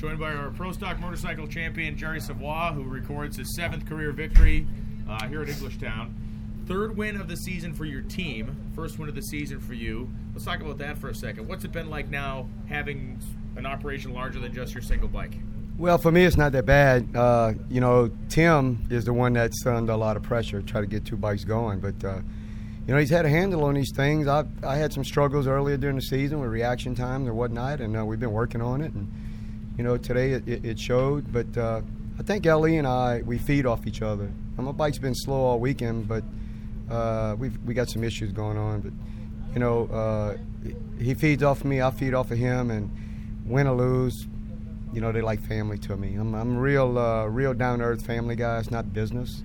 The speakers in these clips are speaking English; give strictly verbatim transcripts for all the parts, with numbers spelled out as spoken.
Joined by our Pro Stock Motorcycle champion, Jerry Savoie, who records his seventh career victory uh, here at Englishtown. Third win of the season for your team. First win of the season for you. Let's talk about that for a second. What's it been like now having an operation larger than just your single bike? Well, for me, it's not that bad. Uh, you know, Tim is the one that's under a lot of pressure to try to get two bikes going. But, uh, you know, he's had a handle on these things. I I had some struggles earlier during the season with reaction times and whatnot, and uh, we've been working on it. And, you know, today it, it, it showed. But uh, I think Ellie and I, we feed off each other. And my bike's been slow all weekend, but uh, we've we got some issues going on. But, you know, uh, he feeds off of me, I feed off of him, and win or lose, you know, they like family to me. I'm I'm real, uh, real down-to-earth family guy. It's not business.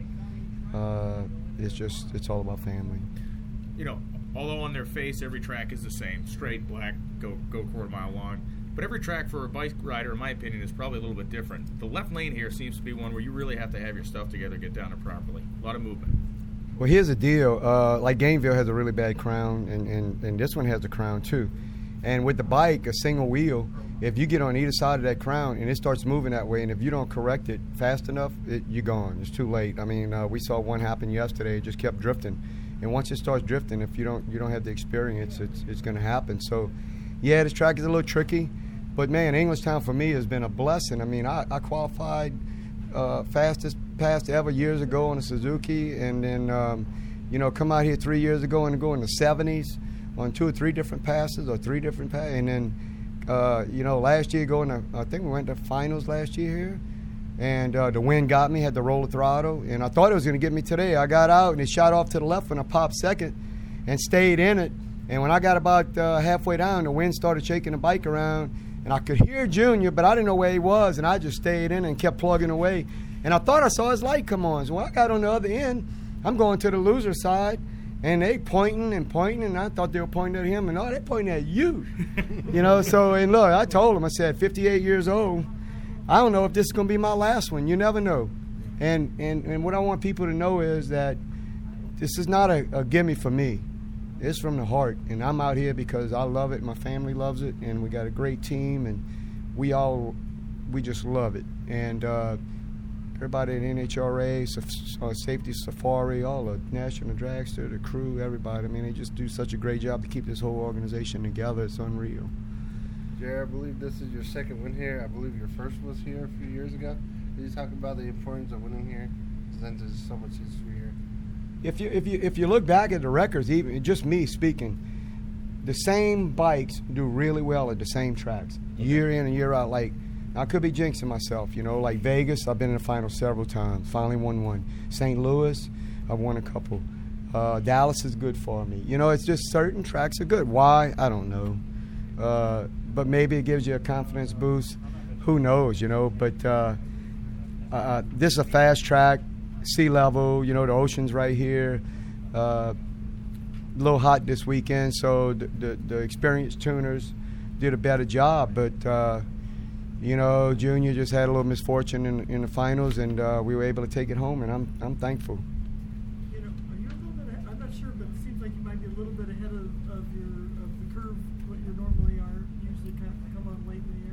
Uh, it's just, it's all about family. You know, although on their face every track is the same, straight, black, go go quarter mile long, but every track for a bike rider, in my opinion, is probably a little bit different. The left lane here seems to be one where you really have to have your stuff together, get down it properly. A lot of movement. Well, here's the deal. Uh, like Gameville has a really bad crown, and, and, and this one has a crown too. And with the bike, a single wheel, if you get on either side of that crown and it starts moving that way, and if you don't correct it fast enough, it, you're gone. It's too late. I mean, uh, we saw one happen yesterday. It just kept drifting. And once it starts drifting, if you don't you don't have the experience, it's it's going to happen. So, yeah, this track is a little tricky. But, man, Englishtown for me has been a blessing. I mean, I, I qualified uh, fastest passed ever years ago on a Suzuki, and then, um, you know, come out here three years ago and go in the seventies on two or three different passes or three different passes. And then, uh, you know, last year going to, I think we went to finals last year here. And uh, the wind got me, had to roll the throttle, and I thought it was going to get me today. I got out, and it shot off to the left, and I popped second and stayed in it. And when I got about uh, halfway down, the wind started shaking the bike around, and I could hear Junior, but I didn't know where he was, and I just stayed in and kept plugging away. And I thought I saw his light come on. So when I got on the other end, I'm going to the loser side, and they pointing and pointing, and I thought they were pointing at him, and oh, they're pointing at you. You know, so, and look, I told him, I said, fifty-eight years old, I don't know if this is going to be my last one. You never know. And, and and what I want people to know is that this is not a, a gimme for me. It's from the heart. And I'm out here because I love it, my family loves it, and we got a great team, and we all, we just love it. And uh, everybody at N H R A, uh, Safety Safari, all the National Dragster, the crew, everybody. I mean, they just do such a great job to keep this whole organization together. It's unreal. Jared, I believe this is your second win here. I believe your first was here a few years ago. Can you talk about the importance of winning here since there's so much history here? If you if you if you look back at the records, even just me speaking, the same bikes do really well at the same tracks, okay, year in and year out. Like, I could be jinxing myself, you know. Like Vegas, I've been in the final several times. Finally won one. Saint Louis, I've won a couple. Uh, Dallas is good for me. You know, it's just certain tracks are good. Why? I don't know. Uh, but maybe it gives you a confidence boost. Who knows, you know? But uh, uh, this is a fast track, sea level. You know, the ocean's right here. Uh, a little hot this weekend, so the, the, the experienced tuners did a better job. But, uh, you know, Junior just had a little misfortune in, in the finals, and uh, we were able to take it home, and I'm I'm thankful. You know, are you a little bit ahead? I'm not sure, but it seems like you might be a little bit ahead of, of your of the curve, what you normally are. Usually kind of come on late in the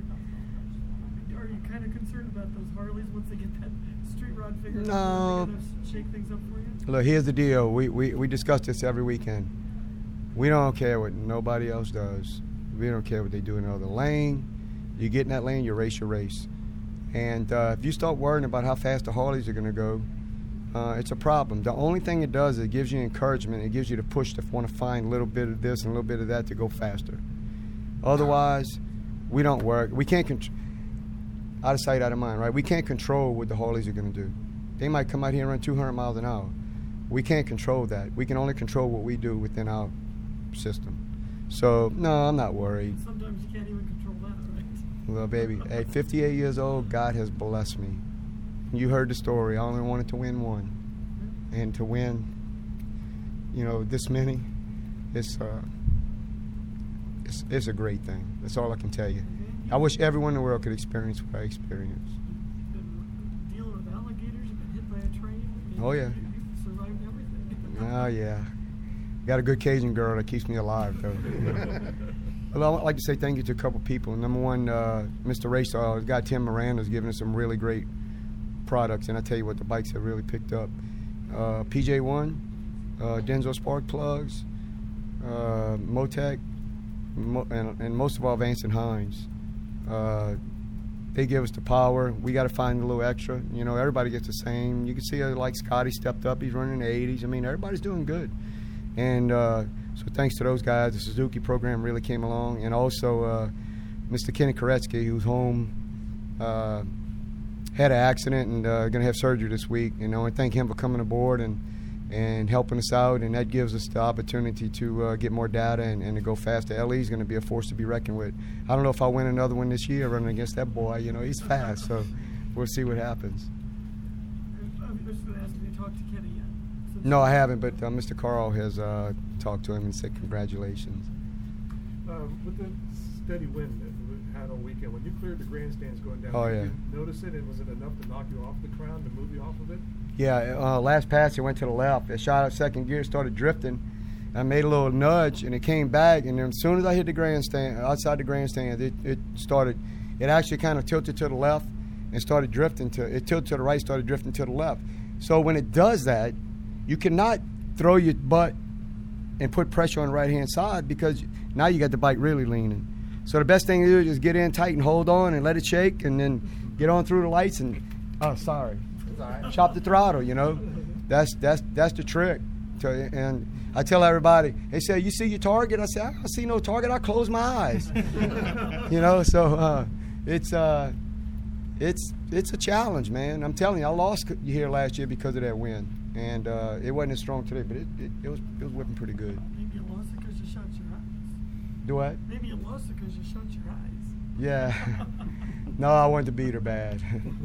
year. Are you kind of concerned about those Harleys once they get that street rod figured no. out? Are they going to shake things up for you? Look, here's the deal. We, we, we discuss this every weekend. We don't care what nobody else does. We don't care what they do in another lane. You get in that lane, you race your race. And uh, if you start worrying about how fast the Harleys are going to go, uh, it's a problem. The only thing it does is it gives you encouragement. It gives you the push to want to find a little bit of this and a little bit of that to go faster. Otherwise, we don't work. We can't control. Out of sight, out of mind, right? We can't control what the Harleys are going to do. They might come out here and run two hundred miles an hour. We can't control that. We can only control what we do within our system. So, no, I'm not worried. Sometimes you can't even control that, right? Well, baby, at fifty-eight years old, God has blessed me. You heard the story. I only wanted to win one. Mm-hmm. And to win, you know, this many, it's, uh, it's, it's a great thing. That's all I can tell you. Mm-hmm. I wish everyone in the world could experience what I experienced. You've been dealing with alligators. You've been hit by a train. You, oh, yeah. You've survived everything. Oh, yeah. Got a good Cajun girl that keeps me alive, though. Well, I'd like to say thank you to a couple people. Number one, uh, Mister Race Oil, the guy Tim Miranda's given us some really great products, and I tell you what, the bikes have really picked up. Uh, P J one, uh, Denso spark plugs, uh, Motec, Mo- and, and most of all, Vance and Hines. Uh, they give us the power. We got to find a little extra. You know, everybody gets the same. You can see uh, like Scotty stepped up. He's running in the eighties. I mean, everybody's doing good. And uh, so thanks to those guys, the Suzuki program really came along. And also uh, Mister Kenny Koretsky, who's home, uh, had an accident and uh, going to have surgery this week. You know, and thank him for coming aboard and and helping us out, and that gives us the opportunity to uh, get more data and, and to go faster. L E's going to be a force to be reckoned with. I don't know if I'll win another one this year running against that boy. You know, he's fast, so we'll see what happens. I was just going to ask, have you talked to Kenny yet? Since No, I haven't, but uh, Mister Carl has uh, talked to him and said congratulations. Um, with the steady wind that we had all weekend, when you cleared the grandstands going down, Oh, did yeah. you notice it, and was it enough to knock you off the crown, to move you off of it? Yeah, uh, last pass it went to the left. It shot out second gear, started drifting. I made a little nudge, and it came back. And then as soon as I hit the grandstand, outside the grandstand, it, it started. It actually kind of tilted to the left and started drifting to. It tilted to the right, started drifting to the left. So when it does that, you cannot throw your butt and put pressure on the right hand side, because now you got the bike really leaning. So the best thing to do is just get in tight and hold on and let it shake, and then get on through the lights and. Oh, sorry. Chop the throttle, you know. That's that's that's the trick. To, and I tell everybody, they say, "You see your target?" I say, "I don't see no target. I close my eyes." You know, so uh, it's uh, it's it's a challenge, man. I'm telling you, I lost here last year because of that wind, and uh, it wasn't as strong today, but it, it, it was it was whipping pretty good. Maybe you lost it because you shut your eyes. Do what? Maybe you lost it because you shut your eyes. Yeah. No, I wanted to beat her bad.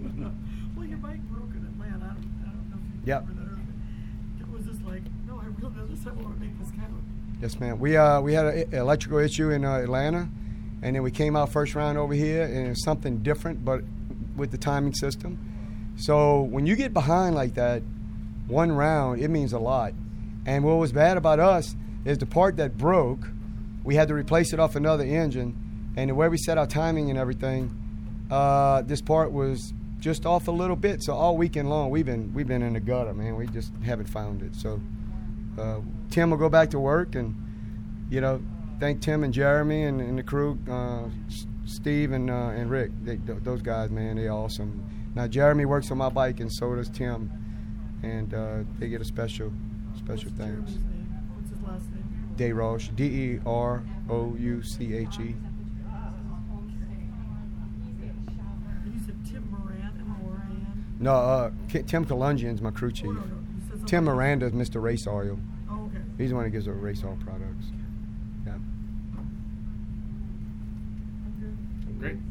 Well, your bike broke in Atlanta. I don't, I don't know if you Yep. remember that. Or it was just like, no, I really this I want to make this count. Yes, ma'am. We uh we had an electrical issue in uh, Atlanta, and then we came out first round over here, and it's something different, but with the timing system. So when you get behind like that, one round, it means a lot. And what was bad about us is the part that broke, we had to replace it off another engine, and the way we set our timing and everything, uh, this part was just off a little bit. So all weekend long, we've been we've been in the gutter, man. We just haven't found it. So uh, Tim will go back to work, and you know, thank Tim and Jeremy and, and the crew, uh, S- Steve and uh, and Rick. They, th- those guys, man, they awesome. Now Jeremy works on my bike, and so does Tim, and uh, they get a special special What's thanks. Jeremy's name? What's his last name? DeRouche, D E R O U C H E. And you said Tim Moran, M O R A N? No, uh, K- Tim Kalungian's my crew chief. Oh, no, no. You said something Tim else. Miranda is Mister Race Oil. Oh, okay. He's the one that gives us race oil products. Yeah. I'm good. Great.